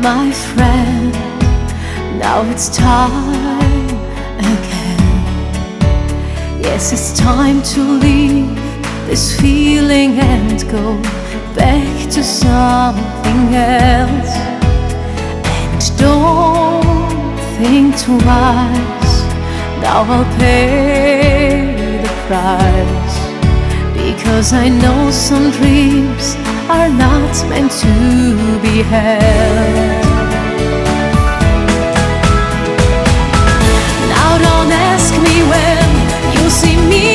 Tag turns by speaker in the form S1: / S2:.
S1: my friend. Now it's time again. Yes, it's time to leave this feeling and go back to something else. And don't think twice, now I'll pay the price. Because I know some dreams are not meant to be held. Now don't ask me when you'll see me